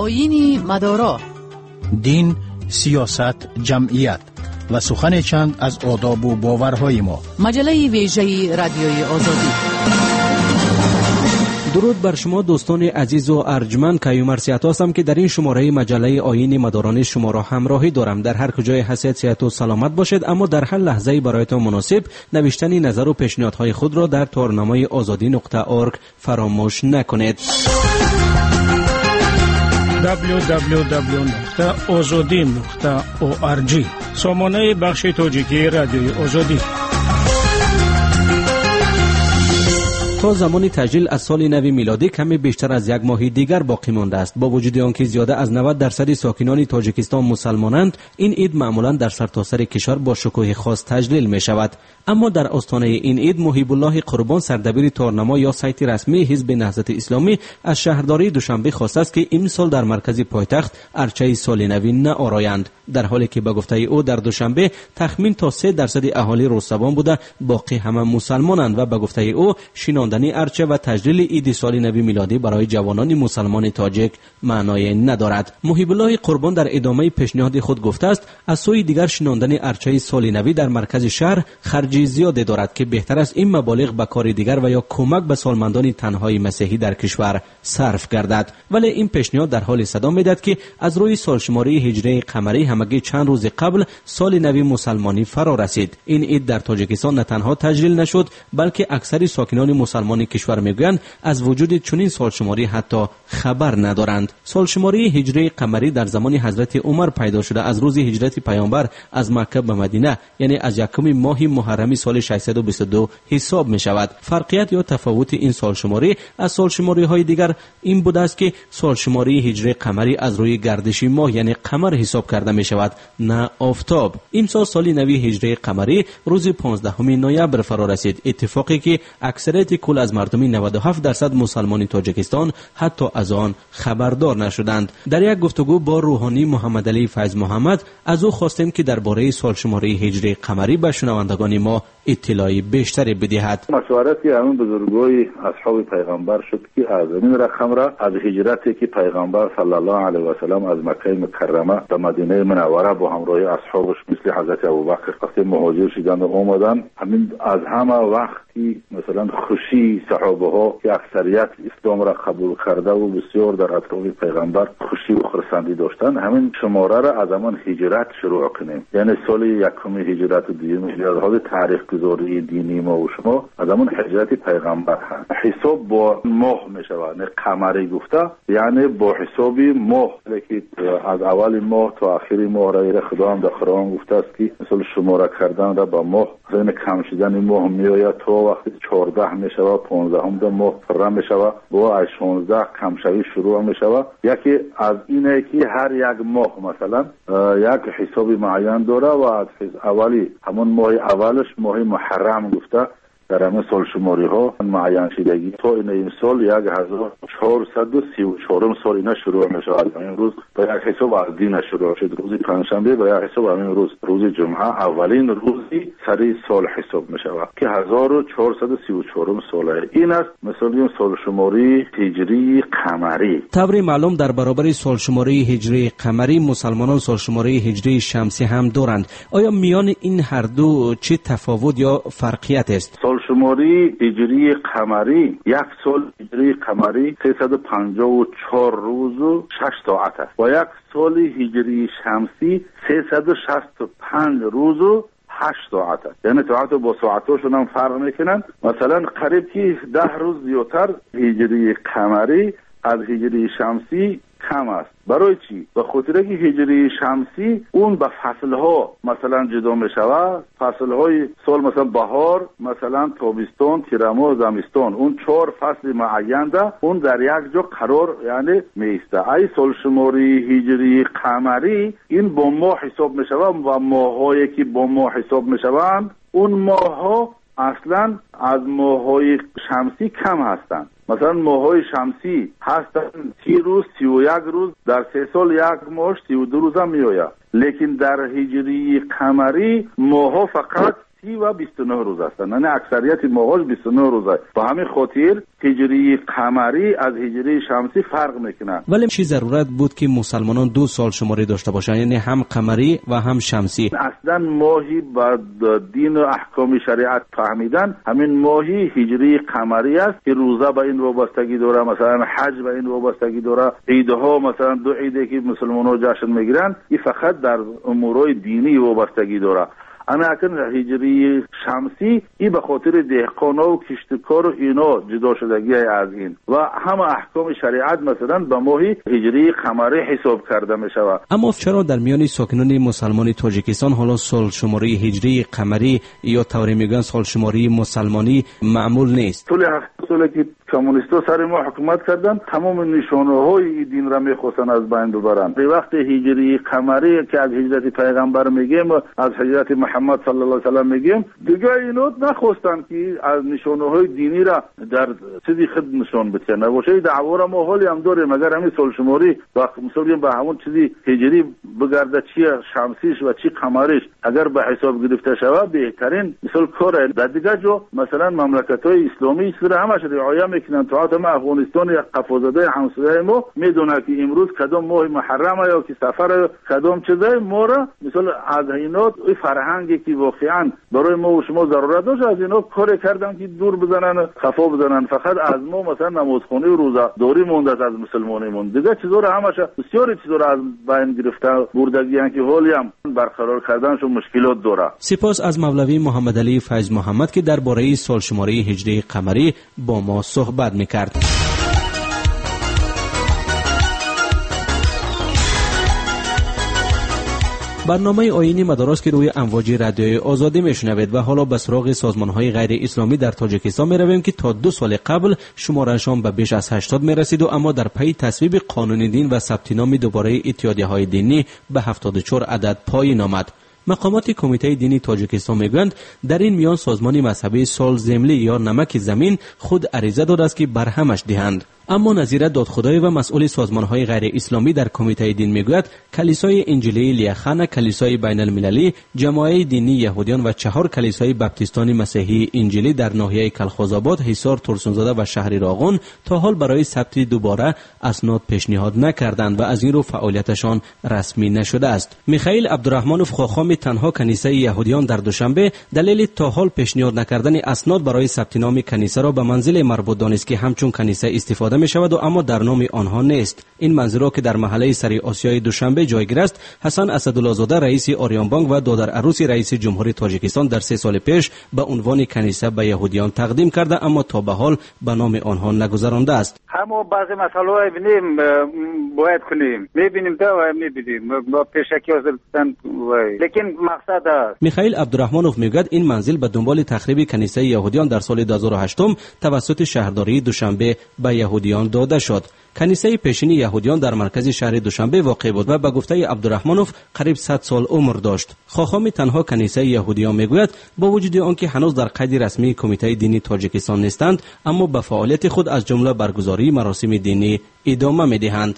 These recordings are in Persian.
آیین مدارا، دین، سیاست، جمعیت و سخن چند از آداب و باورهای ما. مجله ویژه رادیوی آزادی. درود بر شما دوستان عزیز و ارجمند. کیومر سیات هستم که در این شماره مجله آیین مداران شما را همراهی دارم. در هر کجای هستید صحت و سلامت باشید، اما در هر لحظه برایتان مناسب نوشتن نظر و پیشنهادهای خود را در تورنمای azadi.org فراموش نکنید. www.azadi.org سامانه بخش تاجیکی رادیوی آزادی. تا زمان تجلیل از سال نو میلادی کمی بیشتر از یک ماه دیگر باقی مانده است. با وجود آنکه زیاده از 90% ساکنان تاجیکستان مسلمانند، این عید معمولا در سرتاسر کشور با شکوه خاص تجلیل می شود. اما در آستانه این عید محیب الله قربان، سردبیر تورنما یا سایت رسمی حزب نهضت اسلامی، از شهرداری دوشنبه خواسته است که امسال در مرکز پایتخت ارچه سال نو نآرایند، در حالی که به گفته او در دوشنبه تخمین تا 3% اهالی روستوان بوده، باقی همه مسلمانند و به گفته او شیناندنی ارچه و تجلیل عید سال نو میلادی برای جوانان مسلمان تاجیک معنای ندارد. محیب الله قربان در ادامه پیشنهاد خود گفته است از سوی دیگر شیناندن ارچه سال نو در مرکز شهر خرج زیادی دارد که بهتر است این مبالغ به کار دیگر و یا کمک به سالمندان تنهای مسیحی در کشور صرف گردد. ولی این پیشنهاد در حال صدا میدهد که از روی سالشماری هجری قمری همگی چند روز قبل سال نو مسلمانی فرا رسید. این عید در تاجیکستان نه تنها تجلیل نشد، بلکه اکثر ساکنان مسلمان کشور میگویند از وجود چنین سالشماری حتی خبر ندارند. سالشماری هجری قمری در زمان حضرت عمر پیدا شده از روز هجرت پیامبر از مکه به مدینه، یعنی از یکم ماه محرم سال 622 حساب می شود. فرقیت یا تفاوت این سالشماری از سالشماری های دیگر این بوده است که سالشماری هجری قمری از روی گردشی ماه یعنی قمر حساب کرده می شود، نه آفتاب. امسال سال نو هجری قمری روز 15 نوامبر فرا رسید، اتفاقی که اکثریت کل از مردم 97% مسلمان تاجیکستان حتی از آن خبردار نشدند. در یک گفتگو با روحانی محمد علی فیض محمد از او خواستیم که درباره سالشماری هجری قمری به شنوندگان ما اطلاعی بیشتری بدهد. مشورتی همین بزرگوی اصحاب پیغمبر شد که از این رقم را از هجرتی که پیغمبر صلی الله علیه و سلم از مکه مکرمه به مدینه منوره با همراه اصحابش مثل حضرت ابوبکر وقتی مهاجر شدند و اومدن، همین از همه وقتی مثلا خوشی صحابه ها که اکثریت اسلام را قبول کرده و بسیار در اطراف پیغمبر خوشی و خرسندی داشتن، همین شماره را از همان هجرت شروع کنیم، یعنی سال یکم هجرت و دوم هجرت. حال تاریخ گذاری دینی ما و شما از همون هجرت پیغمبر هست. حساب با ماه می شود، نه قمری گفته، یعنی با حساب ماه که از اول ماه تا آخر ماه را خدا هم در قرآن گفته است که مثل شماره کردن را با ماه، این کم شدن ماه می آید تا وقتی 14 می شود 15 ماه فرا می شود با از 16 کم شوی شروع می شود. یکی از اینه که هر یک ماه مثلا یک حساب معین داره و از اولی همون ماه اولش ماه محرم گفته در همه سال شماری ها معین شدگی تا این سال 1434 سال اینا شروع می شود. این روز با یک حساب از دین شروع شد، روز پنجشنبه با یک حساب همین روز جمعه اولین روزی سری سال حساب می شود که 1434 ساله. این است مثلا سال شماری هجری قمری. طبری معلوم در برابر سال شماری هجری قمری مسلمانان سال شماری هجری شمسی هم دارند. آیا میان این هر دو چه تفاوت یا فرقیت است؟ سال شماری هجری قمری، یک سال هجری قمری 354 روز و 6 ساعت است و یک سال هجری شمسی 365 روز و 8 ساعت است. یعنی ساعت با ساعتاشون هم فرق میکنن. مثلا قریب که 10 روز زیادتر هجری قمری از هجری شمسی کم است. برای چی؟ به خاطر که هجری شمسی اون به فصلها مثلا جدا می شود. فصلهای سال مثلا بهار، مثلا تابستان، تیرما، زمستان، اون 4 فصل معین ده اون در یک جا قرار یعنی می ایسته. ای سال شماری هجری قمری این با ماه حساب می شود و ماهایی که با ماه حساب می شوند اون ماهها اصلا از ماههای شمسی کم هستند. مثلا ماههای شمسی هستند 30 روز 31 روز، در 3 سال یک ماه 32 روز هم می آید. لیکن در هجری قمری ماهها فقط 30 و 29 روز هستند، یعنی اکثریت ماهاش 29 روزه. با همین خاطر هجری قمری از هجری شمسی فرق میکنه. ولی چی ضرورت بود که مسلمانان دو سال شماری داشته باشند، یعنی هم قمری و هم شمسی؟ اصلا ماهی با دین و احکام شریعت فهمیدن همین ماهی هجری قمری است که روزه به این وابستگی داره، مثلا حج به این وابستگی داره، عیدها مثلا دو عیدی که مسلمان‌ها جشن میگیرن این فقط در امورای دینی وابستگی داره. انا اکن هجری شمسی ای به خاطر دهقانا و کشتکار و اینا جدا شدگی از این و همه احکام شریعت مثلا به ماه هجری قمری حساب کرده می شود. اما چرا در میان ساکنان مسلمان تاجیکستان حالا سال شماری هجری قمری یا طوری میگن سال شماری مسلمانی معمول نیست؟ طول 7 ساله که کمونیستا سر ما حکومت کردن تمام نشانه های دین را میخواستن از بین ببرن. به وقت هجری قمری که از هجرت پیغمبر میگیم از هجرت محمد صلی الله علیه و سلم میگیم دیگه اینا نخواستن که از نشانه های دینی را در چیزی خود نشان بدن. نباشه دعوا را ما حالی هم داریم، مگر همین سال شماری و مثلا به همون چیزی هجری بگرده چی شمسیش و چی قمریش اگر به حساب گرفته شود بهترین مثال کاره. در دیگه جو مثلا مملکت های اسلامی سر همش رعایت میکنن. تو ما افغانستان یا قفازاده همسایه ما میدونه که امروز کدام ماه محرم یا که سفر کدام چیزای ما را مثلا از اینا فرهنگی که واقعا برای ما و شما ضرورت داشت از اینا کار کردن که دور بزنن خفا بزنن. فقط از ما مثلا نمازخوانی و روزه داری مونده از مسلمانیمون، دیگه چیزا رو همش بسیاری چیزا رو از بین گرفته بردگیان که حالی هم برقرار کردنشون مشکلات داره. سپاس از مولوی محمد علی فیض محمد که درباره سال شماری هجری قمری با ما صحبت میکرد. برنامه آیینی مدارس که روی امواج رادیوی آزادی میشنوید و حالا به سراغ سازمان‌های غیر اسلامی در تاجیکستان میرویم که تا 2 سال قبل شمارهشان به بیش از 80 میرسید و اما در پی تصویب قانون دین و ثبت نام دوباره اتحادیه‌های دینی به 74 عدد پایین آمد. مقامات کمیته دینی تاجیکستان میگویند در این میان سازمان مذهبی سال زملی یا نمک زمین خود عریضه داده است که برهمش دهند. اما نظیر دادخدای و مسئول سازمان‌های غیر اسلامی در کمیته دین میگوید کلیسای انجیلی لیاخانه، کلیسای بین المللی، جماعه دینی یهودیان و 4 کلیسای بپتیستانی مسیحی انجیلی در ناحیه کلخوزآباد، حصار، ترسونزاده و شهر راغون تا حال برای ثبت دوباره اسناد پیشنهاد نکردند و از این رو فعالیتشان رسمی نشده است. میخائیل عبدالرحمنوف خاخام تنها کنیسه یهودیان در دوشنبه دلیل تا حال پیشنهاد نکردن اسناد برای ثبت نام کنیسه را به منزل مربوط دانست که همچون کنیسه استفاده می شود و اما در نام آنها نیست. این منزل را که در محله سری آسیای دوشنبه جایگیر است، حسن اسدالله زاده رئیس آریان بانک و دادر عروس رئیس جمهوری تاجیکستان در 3 سال پیش به عنوان کنیسه به یهودیان تقدیم کرده اما تا به حال به نام آنها نگذرانده است. همو بعضی مسائل ببینیم باید کنیم، میبینیم تا و میبینیم با پیشکی آزادن، لیکن مقصد است. میخائیل عبدالرحمنوف میگوید این منزل به دنبال تخریب کنیسه یهودیان در سال 2008 توسط شهرداری دوشنبه به یهودیان داده شد. کنیسه پیشین یهودیان در مرکز شهر دوشنبه واقع بود و به گفته عبدالرحمنوف قریب 100 سال عمر داشت. خاخام تنها کنیسه یهودیان میگوید با وجود آنکه هنوز در قید رسمی کمیته دینی تاجیکستان نیستند اما به فعالیت خود از جمله برگزاری مراسم دینی ادامه میدهند.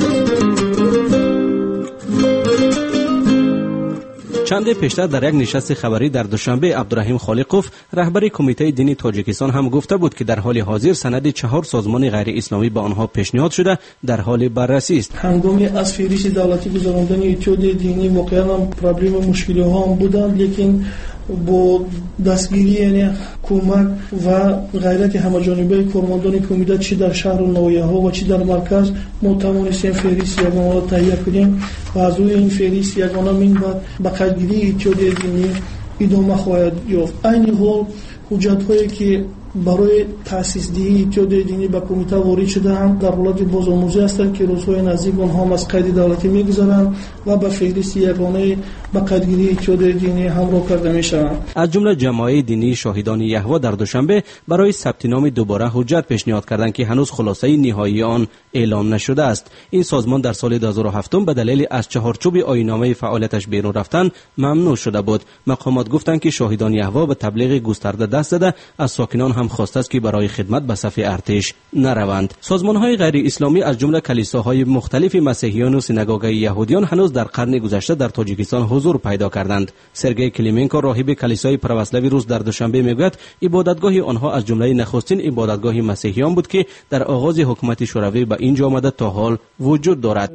چند پیشتر در یک نشست خبری در دوشنبه عبدالرحیم خالقوف رهبر کمیته دینی تاجیکستان هم گفته بود که در حال حاضر سند 4 سازمان غیر اسلامی به آنها پیشنهاد شده در حال بررسی است. هنگام از فهرست دولتی گذراندن اتحاد دینی واقعا هم پرابلم مشکلی ها هم بودند، لیکن با دستگیری یعنی کمک و غیرت همه‌جانبه کارمندان کمیته چی در شهر و ناحیه ها و چی در مرکز ما توانستیم فهرست یگانه را تهیه کنیم و از روی این فهرست یگانه من بعد به قدرگیری اتحاد دینی ادامه خواهد یافت. این حال حجت هایی که برای تأسیس دهی اتحاد دینی به کمیته وارد شده‌اند در حالت بازآموزی هستند که روزهای نزدیک آنها از قید دولتی می‌گذرند و به فهرست یگانه به قدرگیری اتحاد دینی همراه کرده می‌شوند. از جمله جماعه دینی شاهدان یهوه در دوشنبه برای ثبت نام دوباره حجت پیشنهاد کردند که هنوز خلاصه نهایی آن اعلام نشده است. این سازمان در سال 2007 به دلیل از چهارچوب آیین‌نامه فعالیتش بیرون رفتن ممنوع شده بود. مقامات گفتند که شاهدان یهوه به تبلیغ گسترده دست زده از ساکنان هم هم خواسته است که برای خدمت به صف ارتش نروند. سازمان‌های غیر اسلامی از جمله کلیساهای مختلف مسیحیان و سینگوگای یهودیان هنوز در قرن گذشته در تاجیکستان حضور پیدا کردند. سرگئی کلیمنکو راهب کلیسای پروسلاوی روز در دوشنبه میگوید عبادتگاه آنها از جمله نخستین عبادتگاه مسیحیان بود که در آغاز حکومت شوروی به اینجا آمده تا حال وجود دارد.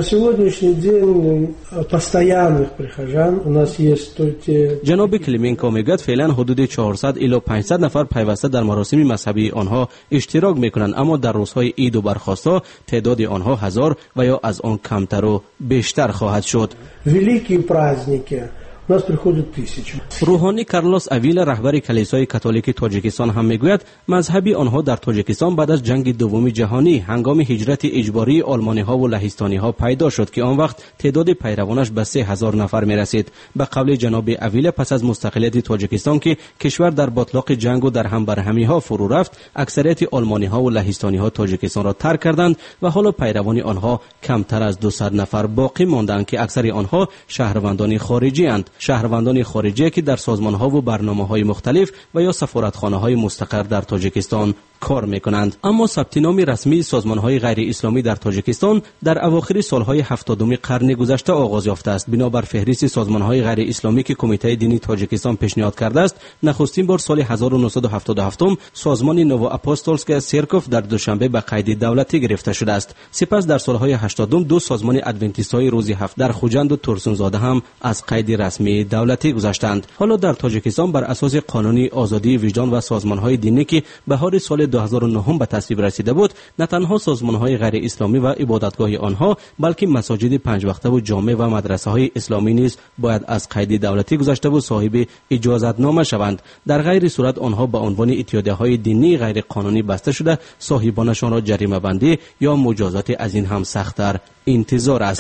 جناب کلیمنکو میگوید فعلا حدود 400 الی 500 نفر پیوسته در مراسم مذهبی آنها اشتراک میکنند، اما در روزهای عید و برخاست‌ها تعداد آنها 1000 و یا از آن کمتر و بیشتر خواهد شد. روحانی کارلوس اویل رهبر کلیسای کاتولیک تاجیکستان هم میگوید مذهبی آنها در تاجیکستان بعد از جنگ دوم جهانی هنگام هجرت اجباری آلمانی ها و لهستانی ها پیدا شد که آن وقت تعداد پیروانش به 3000 نفر می رسید. به قول جناب اویل پس از مستقلیت تاجیکستان که کشور در بطلاق جنگ و در هم برهمی ها فرو رفت، اکثریت آلمانی ها و لهستانی ها تاجیکستان را ترک کردند و حالا پیروان آنها کمتر از 200 نفر باقی ماندند که اکثر آنها شهروندان خارجی اند. شهروندان خارجی که در سازمان‌ها و برنامه‌های مختلف و یا سفارتخانه‌های مستقر در تاجیکستان کار می‌کنند. اما ثبت نام رسمی سازمان‌های غیر اسلامی در تاجیکستان در اواخر سال‌های 70 قرن گذشته آغاز یافته است. بنابر فهرست سازمان‌های غیر اسلامی که کمیته دینی تاجیکستان پیشنهاد کرده است، نخستین بار سال 1977 سازمان نوو اپوستولسکا سرکوف در دوشنبه به قید دولتی گرفته شده است. سپس در سال‌های 80 دو سازمان ادونتیست‌های روز هفت در خوجند و ترسونزاده هم از قید رسمی دولتی گذشتند. حالا در تاجیکستان بر اساس قانون آزادی وجدان و سازمان‌های دینی که بهار سال 2009 به تصویب رسیده بود، نه تنها سازمان‌های غیر اسلامی و عبادتگاه آنها بلکه مساجد 5 وقته و جامع و مدرسه‌های اسلامی نیز باید از قید دولتی گذشته و صاحب اجازتنامه شوند. در غیر صورت آنها به عنوان اتحادیه‌های دینی غیر قانونی بسته شده صاحبانشان را جریمه بندی یا مجازات از این هم سخت‌تر انتظار است.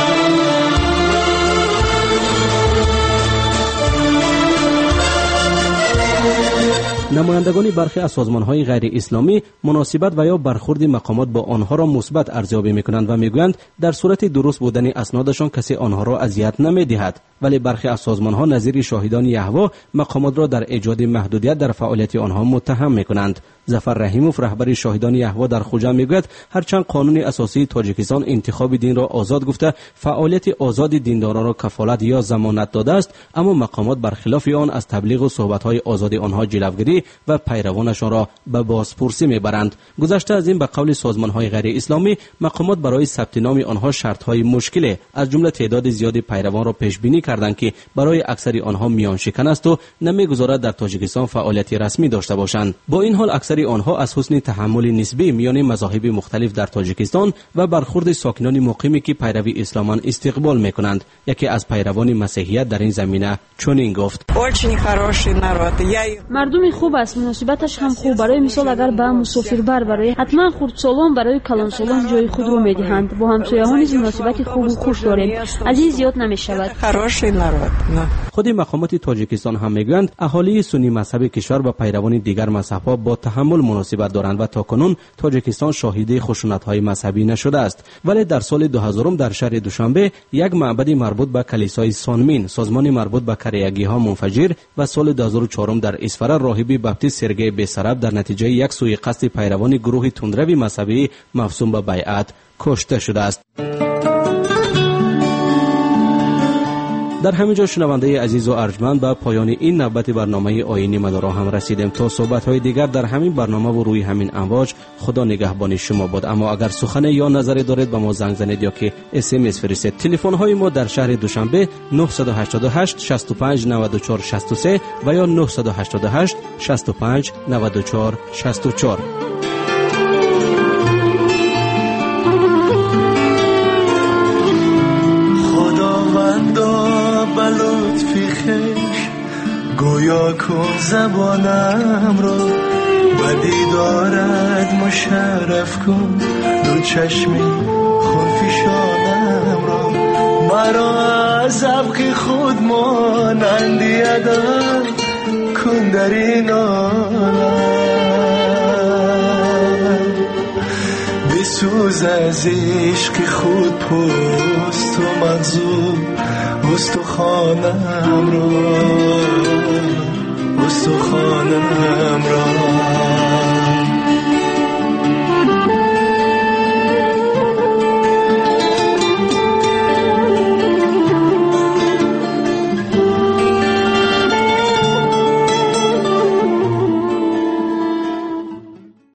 نمایندگان برخی از سازمان‌های غیر اسلامی مناسبت و یا برخورد مقامات با آنها را مثبت ارزیابی می‌کنند و می‌گویند در صورت درست بودن اسنادشان کسی آنها را اذیت نمی‌دهد، ولی برخی از سازمان‌ها نظیر شاهدان یهوه مقامات را در ایجاد محدودیت در فعالیت آنها متهم می‌کنند. ظفر رحیموف رهبر شاهدان یهوه در خوجند میگوید هرچند قانون اساسی تاجیکستان انتخاب دین را آزاد گفته فعالیت آزاد دینداران را کفالت یا ضمانت داده است، اما مقامات برخلاف آن از تبلیغ و صحبت‌های آزاد آنها جلوگیری و پیروانشان را به بازپرسی میبرند. گذشته از این به قول سازمان‌های غیر اسلامی مقامات برای ثبت نام آنها شرط‌های مشکل از جمله تعداد زیادی پیروان را پیش بینی کردند که برای اکثر آنها میان شکن است و نمیگذارد در تاجیکستان فعالیت رسمی داشته باشند. با این حال اکثر آنها از حسن تحمل نسبی میان مذاهب مختلف در تاجیکستان و برخورد ساکنان مقیمی که پیروی اسلامان استقبال میکنند. یکی از پیروان مسیحیت در این زمینه چنین گفت: مردم خوب است، مناسبتش هم خوب. برای مثال اگر به مسافربر برای حتما خردسالان برای کلانسالان جای خود رو میدهند. با همسایه‌ها نیز مناسبت خوب و خوش داریم، از این زیاد نمیشود. خود مقامات تاجیکستان هم میگویند اهالی سنی مذهب کشور و پیروان دیگر مذهب‌ها با تحمل مناسبت دارند و تاکنون تاجیکستان شاهد خشونت‌های مذهبی نشده است. ولی در سال 2000 در شهر دوشنبه یک معبد مربوط به کلیسای سانمین، سازمان مربوط به کریگی‌ها منفجر و سال 2004 در اسفر راهب بپتیست سرگئی بیسراب در نتیجه یک سوء قصد پیروان گروه تندروی مذهبی مفسوم به بیعت کشته شده است. در همینجا شنونده عزیز و ارجمند به پایان این نوبت برنامه آیین مدارا هم رسیدیم. تا صحبت‌های دیگر در همین برنامه و روی همین امواج، خدا نگهبان شما باد. اما اگر سخن یا نظری دارید به ما زنگ زنید یا که SMS فرستید. تلفن‌های ما در شهر دوشنبه 988 65 94 63 و یا 988 65 94 64. لطفی خش گویا کن زبانم را و دیدارت مشرف کن دو چشمی خونفشانم را مرا از ذوق خود مانندی ادم کن در این عالم بسوز از عشق خود پست و منظور استخوانم رو سخنم را